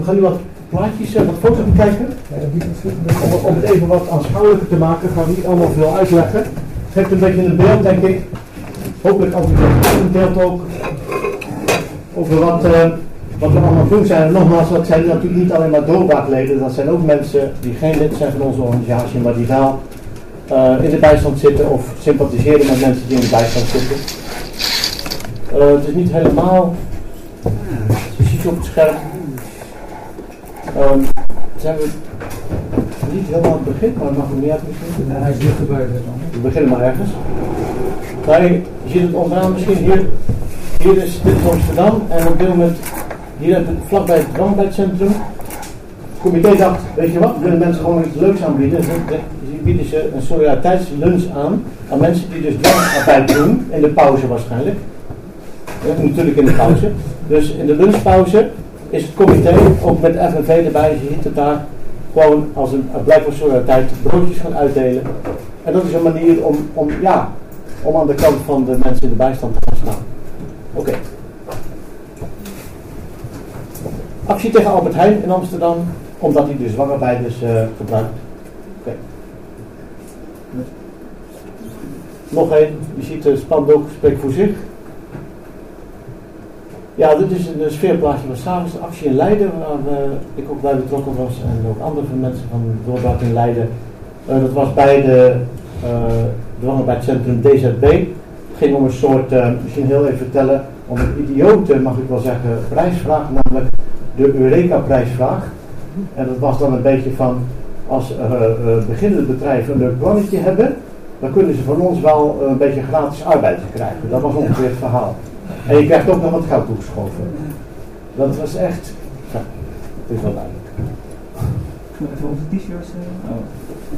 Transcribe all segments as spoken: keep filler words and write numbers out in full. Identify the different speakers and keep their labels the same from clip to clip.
Speaker 1: We gaan nu wat plaatjes, wat foto's bekijken. Om, om het even wat aanschouwelijker te maken, gaan we niet allemaal veel uitleggen. Het geeft een beetje een beeld, denk ik. Hopelijk ook een beeld ook over wat, uh, wat we allemaal doen zijn. En nogmaals, dat zijn natuurlijk niet alleen maar doorbraakleden. Dat zijn ook mensen die geen lid zijn van onze organisatie, maar die wel uh, in de bijstand zitten of sympathiseren met mensen die in de bijstand zitten. Uh, het is niet helemaal precies op het scherm. Um, zijn we niet helemaal aan het begin, maar het mag er niet uit misschien.
Speaker 2: Nee, hij is dichterbij dan.
Speaker 1: We beginnen maar ergens. Maar je ziet het onderaan misschien hier. Hier is dit Amsterdam en op dit moment hier heb ik vlakbij het dwangarbeidcentrum. Het comité dacht, weet je wat, we willen mensen gewoon iets leuks aanbieden. Dus bieden ze een solidariteitslunch aan aan mensen die dus dwangarbeid doen, in de pauze waarschijnlijk. Ja, natuurlijk in de pauze. Dus in de lunchpauze is het comité, ook met F N V erbij, je ziet het daar, gewoon als een, een blijk van solidariteit broodjes gaan uitdelen. En dat is een manier om, om, ja, om aan de kant van de mensen in de bijstand te gaan staan. Oké. Okay. Actie tegen Albert Heijn in Amsterdam, omdat hij de dwangarbeiders uh, gebruikt. Oké. Okay. Nog één, je ziet de spandoek, spreekt voor zich. Ja, dit is een sfeerplaatje van s'avonds, de actie in Leiden, waar uh, ik ook bij betrokken was en ook andere mensen van de doorbraak in Leiden. Uh, dat was bij de uh, dwangarbeidcentrum D Z B. Het ging om een soort, uh, misschien heel even vertellen, om een idiote, mag ik wel zeggen, prijsvraag, namelijk de Eureka-prijsvraag. En dat was dan een beetje van, als uh, uh, beginnende bedrijven een leuk plannetje hebben, dan kunnen ze van ons wel uh, een beetje gratis arbeid krijgen. Dat was ongeveer het verhaal. En je krijgt ook nog wat geld toegeschoven. Dat was echt, ja, het is wel duidelijk.
Speaker 2: Even onze t-shirts. Uh, oh.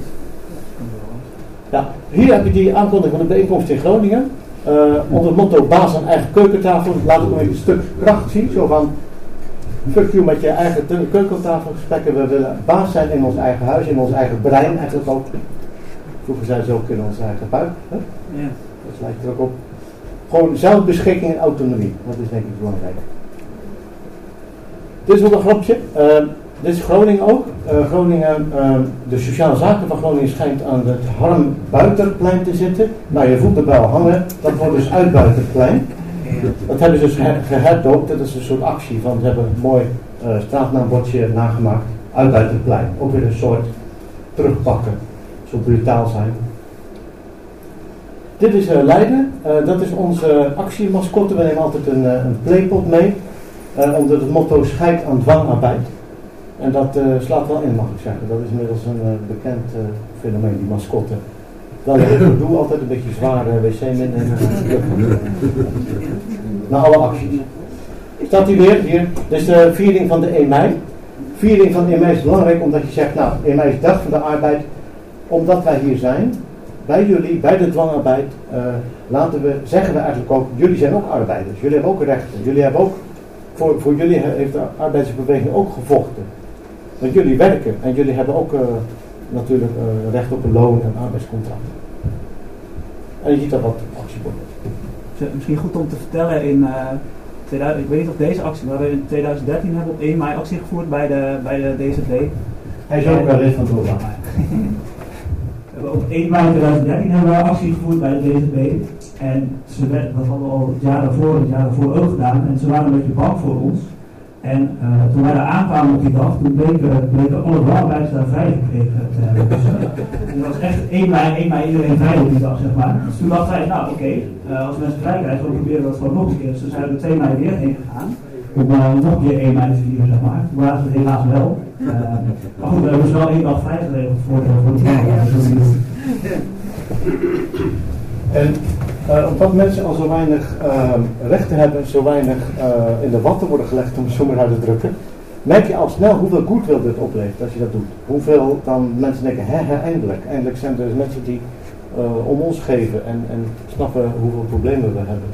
Speaker 1: Ja, hier heb je die aankondiging van de bijeenkomst in Groningen. Uh, onder het motto baas aan eigen keukentafel. Laat ik nog even een stuk kracht zien. Zo van, fuck you met je eigen keukentafelgesprekken. We willen baas zijn in ons eigen huis, in ons eigen brein eigenlijk ook. Vroeger zijn ze ook in onze eigen buik. Hè?
Speaker 2: Ja.
Speaker 1: Dat lijkt er ook op. Gewoon zelfbeschikking en autonomie. Dat is denk ik belangrijk. Dit is ook een grapje. Uh, dit is Groningen ook. Uh, Groningen, uh, de sociale zaken van Groningen schijnt aan het Harm-Buiterplein te zitten. Nou, je voelt er wel hangen. Dat wordt dus Uitbuiterplein. Dat hebben ze dus geherdoopt. Dat is een soort actie van, ze hebben een mooi uh, straatnaambordje nagemaakt. Uitbuiterplein. Ook weer een soort terugpakken. Zo brutaal zijn. Dit is uh, Leiden. Uh, dat is onze actiemascotte. We nemen altijd een, uh, een playpot mee. Uh, onder het motto scheid aan dwangarbeid. En dat uh, slaat wel in, mag ik zeggen. Dat is inmiddels een uh, bekend uh, fenomeen, die mascotte. Dan heb ik het doel altijd een beetje zware wc-min en uh, na alle acties. Staat hier weer, hier. Dit is de viering van de één mei. Viering van één mei is belangrijk omdat je zegt, nou, één mei is dag van de arbeid. Omdat wij hier zijn, bij jullie, bij de dwangarbeid, uh, laten we, zeggen we eigenlijk ook, jullie zijn ook arbeiders. Jullie hebben ook rechten. Jullie hebben ook, voor, voor jullie heeft de arbeidersbeweging ook gevochten. Want jullie werken en jullie hebben ook uh, natuurlijk uh, recht op een loon en arbeidscontract. En je ziet daar wat actieborden.
Speaker 2: Misschien goed om te vertellen, in, uh, tweeduizend, ik weet niet of deze actie, maar we in tweeduizend dertien hebben op één mei actie gevoerd bij de, bij de D Z B.
Speaker 1: Hij is ook wel lid van Doorbraak.
Speaker 2: Op één mei tweeduizend dertien hebben we actie gevoerd bij de D Z B. En ze werd, dat hadden we al het jaar daarvoor, het jaar daarvoor ook gedaan. En ze waren een beetje bang voor ons. En uh, toen wij daar aankwamen op die dag, toen bleken, bleken alle dwangarbeiders daar vrij gekregen te hebben. Dus uh, dat was echt één mei, één mei iedereen vrij op die dag, zeg maar. Dus toen dachten wij, nou oké, okay, uh, als mensen vrij krijgen, dan proberen we dat gewoon nog een keer. Dus toen zijn we er twee mei weer heen gegaan. Om uh, nog een keer één mei te vieren, zeg maar. Toen waren ze het helaas wel. Uh, maar goed, we hebben dus wel één dag vrij geregeld voor de, voor de dwangarbeiders.
Speaker 1: En uh, omdat mensen al zo weinig uh, rechten hebben, zo weinig uh, in de watten worden gelegd, om het zo maar uit te drukken, merk je al snel hoeveel goodwill dit oplevert als je dat doet. Hoeveel dan mensen denken, hè, hè, eindelijk. Eindelijk zijn er mensen die uh, om ons geven en, en snappen hoeveel problemen we hebben.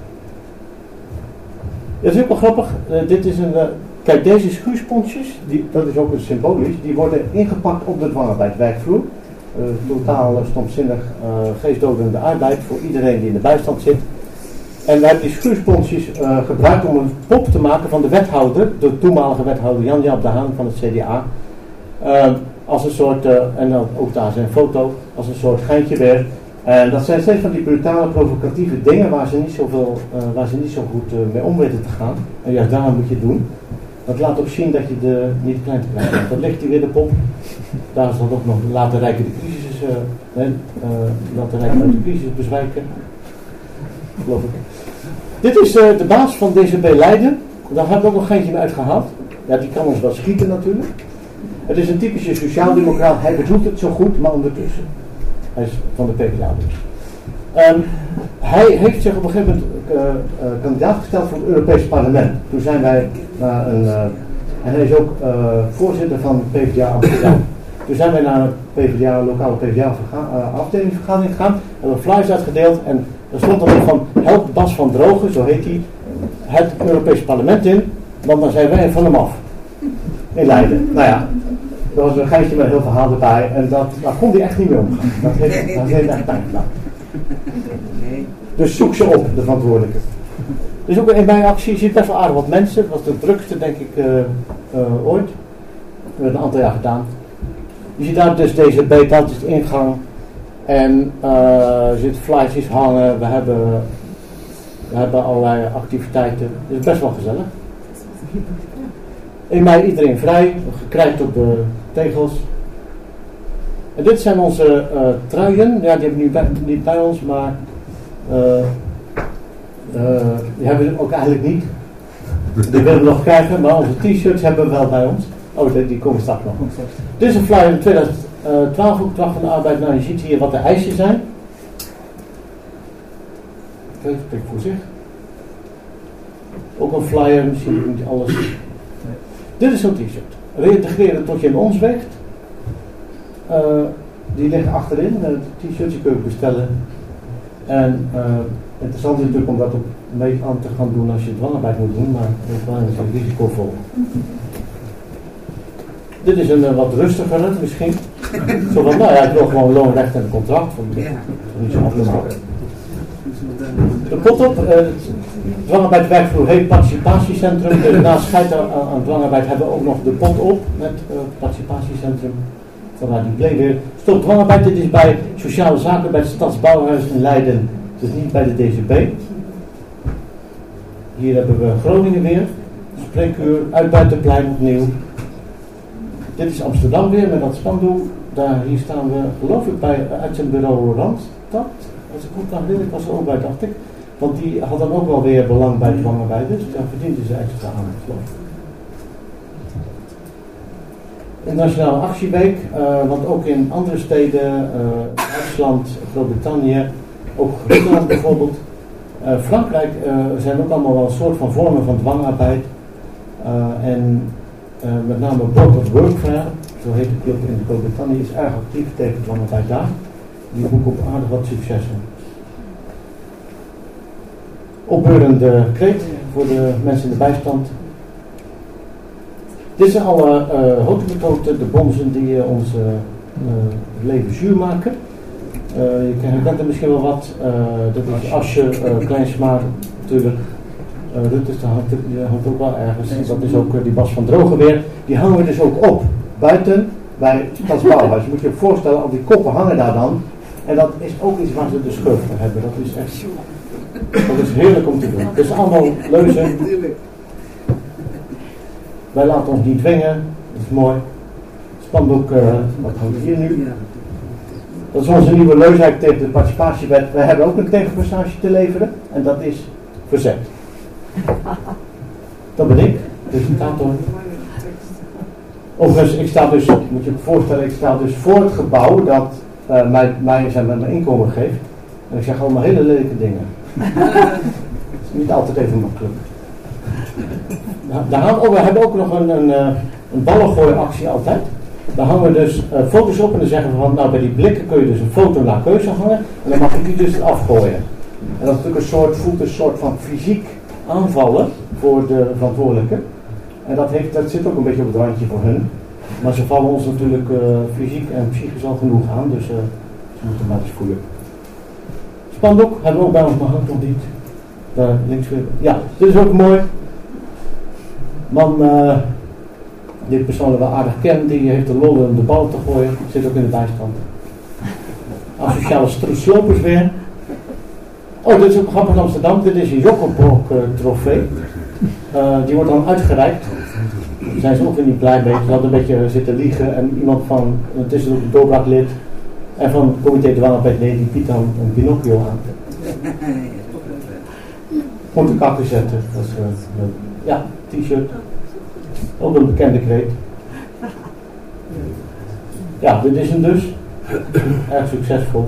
Speaker 1: Het is ook wel grappig, uh, dit is een, uh, kijk deze schuursponsjes, die, dat is ook een symbolisch, die worden ingepakt op de dwangarbeidwerkvloer. Uh, totaal uh, stomzinnig uh, geestdodende arbeid voor iedereen die in de bijstand zit. En we hebben die schuursponsjes uh, gebruikt om een pop te maken van de wethouder, de toenmalige wethouder Jan-Jaap de Haan van het C D A. Uh, als een soort, uh, en dan ook daar zijn foto, als een soort geintje weer. En dat zijn steeds van die brutale, provocatieve dingen waar ze niet, zoveel, uh, waar ze niet zo goed uh, mee om weten te gaan. En juist daar moet je het doen. Dat laat ook zien dat je de, niet te klein te krijgen bent. Dat ligt hier weer de pop. Daar zal ook nog laat de rijken de crisis, uh, nee, uh, laat de rijken uit de crisis bezwijken. Geloof ik. Dit is uh, de baas van D C B Leiden. Daar heb ik ook nog geentje uit gehaald. Ja, die kan ons wel schieten natuurlijk. Het is een typische sociaaldemocraat. Hij bedoelt het zo goed, maar ondertussen. Hij is van de P v d A dus. Um, hij heeft zich op een gegeven moment uh, uh, kandidaat gesteld voor het Europees Parlement. Toen zijn wij naar een... Uh, en hij is ook uh, voorzitter van de P v d A Amsterdam. Toen zijn wij naar een P v d A, lokale P v d A verga- uh, afdelingsvergadering gegaan. Hebben flyers uitgedeeld en er stond dan ook van help Bas van Drogen, zo heet hij, het Europees Parlement in, want dan zijn wij van hem af. In Leiden. Nou ja, er was een geintje met een heel verhaal erbij en dat, daar kon hij echt niet mee omgaan. Dat heeft, dat heeft echt pijn gedaan. Dus zoek ze op, de verantwoordelijke. Dus ook in mijn actie zie je best wel aardig wat mensen. Dat was de drukste denk ik uh, uh, ooit. We hebben een aantal jaar gedaan. Je ziet daar dus deze beta, dat is de ingang. En uh, er zitten flyers hangen. We hebben, we hebben allerlei activiteiten. Het is best wel gezellig. In mei iedereen vrij. Gekrijgd op de tegels. En dit zijn onze uh, truien. Ja, die hebben we nu bij, niet bij ons, maar uh, uh, die hebben we ook eigenlijk niet. Die willen we nog krijgen, maar onze t-shirts hebben we wel bij ons. Oh, die, die komen straks nog. Dit is een flyer in twintig twaalf op Dag van de Arbeid. Nou, je ziet hier wat de eisen zijn. Kijk, spreek voor zich. Ook een flyer, misschien niet alles. Dit is zo'n t-shirt. Reintegreren tot je in ons weegt. Uh, die liggen achterin. Uh, de t-shirts die kun je bestellen. En uh, interessant is natuurlijk om dat ook mee aan te gaan doen als je dwangarbeid moet doen, maar dat is een risicovol. Dit is een uh, wat rustigere misschien. Zo van, nou ja, ik wil gewoon loonrecht en een contract. Van, ja. Niet zo abnormaal. De pot op, uh, dwangarbeid werkvloer heet participatiecentrum. Dus naast scheid aan, aan dwangarbeid hebben we ook nog de pot op met uh, participatiecentrum. Vandaar die bleef weer. Stop dwangarbeid, dit is bij sociale zaken bij het Stadsbouwhuis in Leiden. Het is niet bij de D C B. Hier hebben we Groningen weer. Spreekuur, Uitbuitenplein opnieuw. Dit is Amsterdam weer met dat spandoek. Daar, hier staan we, geloof ik, bij uitzendbureau Randstad. Als ik goed kan herinneren, ik was er ook bij, dacht ik. Want die had dan ook wel weer belang bij dwangarbeiders. Dus daar verdienten ze extra aan, geloof ik. De Nationale Actieweek, uh, want ook in andere steden, uh, Duitsland, Groot-Brittannië, ook Griekenland bijvoorbeeld, uh, Frankrijk, uh, zijn ook allemaal wel een soort van vormen van dwangarbeid. Uh, en uh, met name Board of Workfare, zo heet het ook in Groot-Brittannië, is erg actief tegen dwangarbeid daar. Die boeken op aardig wat successen. Opbeurende kreet voor de mensen in de bijstand. Dit zijn alle uh, hoogtemethoden, de bonzen die uh, ons uh, uh, leven zuur maken. Uh, je kent er misschien wel wat. Uh, dat is Asje, uh, Kleinsmaar natuurlijk. Uh, Rutte hangt, hangt ook wel ergens. Dat is ook uh, die Bas van Drogen weer. Die hangen we dus ook op. Buiten bij het Stadsbouwhuis. Je moet je je voorstellen, al die koppen hangen daar dan. En dat is ook iets waar ze de schurf voor hebben. Dat is echt... Dat is heerlijk om te doen. Het is allemaal leuzen. Wij laten ons niet dwingen, dat is mooi. Spandoek, uh, wat hangt hier nu? Dat is onze nieuwe leusheid tegen de participatiewet. Wij hebben ook een tegenprestatie te leveren en dat is verzet. Dat ben ik, presentator. Overigens, ik sta dus, moet je je voorstellen, ik sta dus voor het gebouw dat uh, mij, mij zijn met mijn inkomen geeft. En ik zeg allemaal hele lelijke dingen. Het is niet altijd even makkelijk. Daar hangen, oh, we hebben ook nog een, een, een ballengooiactie altijd. Daar hangen we dus uh, foto's op en dan zeggen we van, nou bij die blikken kun je dus een foto naar keuze hangen en dan mag je die dus afgooien. En dat is natuurlijk een soort, voelt een soort van fysiek aanvallen voor de verantwoordelijke. En dat, heeft, dat zit ook een beetje op het randje voor hun. Maar ze vallen ons natuurlijk uh, fysiek en psychisch al genoeg aan, dus uh, ze moeten maar eens voelen. Spandoek hebben we ook bij ons, maar hangt nog niet. Daar links weer. Ja, dit is ook mooi. Man uh, die ik persoonlijk wel aardig ken, die heeft de lol om de bal te gooien. Zit ook in de bijstand. Asociale slopers weer. Oh, dit is ook grappig in Amsterdam. Dit is een Jokkenbrok uh, trofee. Uh, die wordt dan uitgereikt. Daar zijn ze ook weer niet blij mee. Ze hadden een beetje zitten liegen. En iemand van, het is ook een doorbraaklid. En van het comité de Wangenpet, nee, die biedt dan een Pinocchio aan. Moet de kakken zetten. Dat is, uh, ja, t-shirt. Ook een bekende kreet. Ja, dit is hem dus. Erg succesvol.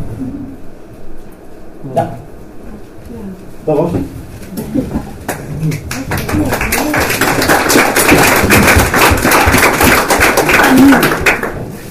Speaker 1: Ja. Dat was het.